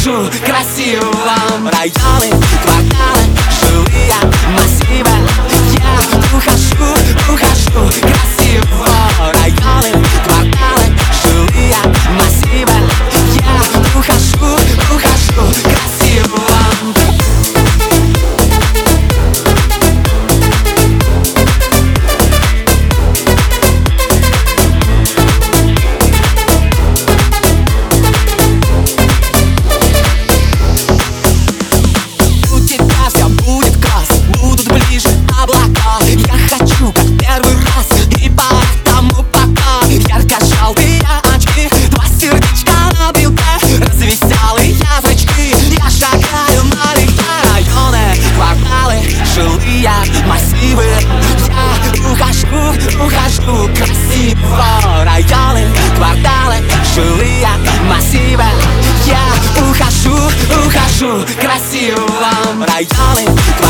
ухожу красивым. Районы, кварталы, жилые массивы. Я ухожу красиво. Районы, кварталы, жилые массивы. Я ухожу красиво. Массивы. Я ухожу красиво. Районы, кварталы, жилые массивы. Я ухожу красиво. Районы,